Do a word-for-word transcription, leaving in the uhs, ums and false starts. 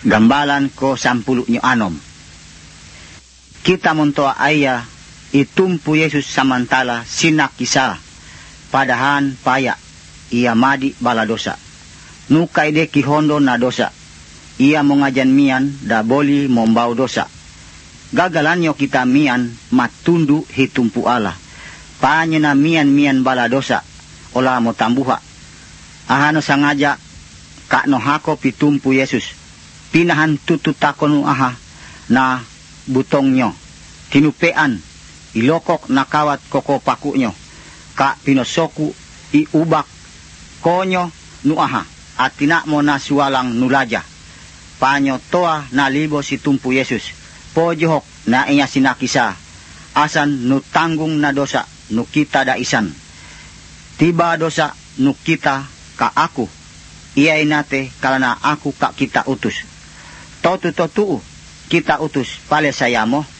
Gambalan ko sampulu nyo anom. Kita montoa aya itumpu Yesus samantala sinakisa. Padahan paya ia madi bala dosa. Nukay de kihondo na dosa. Ia mongajan mian da boli mombau dosa. Gagalanyo kita mian matundu hitumpu Allah. Panyo na mian-mian bala dosa. Ola mo tambuha. Ahano sangaja kakno hako pitumpu Yesus. Pinahan tututakon aha na butong nyo. Tinupean, ilokok nakawat koko paku nyo. Ka pinosoku iubak konyo nuaha. At tinak mo na suwalang nulaja. Panyo toa na libo si tumpu Yesus. Pojohok na iya sinakisa. Asan nu tanggung na dosa nu kita da isan. Tiba dosa nu kita ka aku. Iyay nate kalana aku ka kita utus. Totu-totu kita utus pale sayamo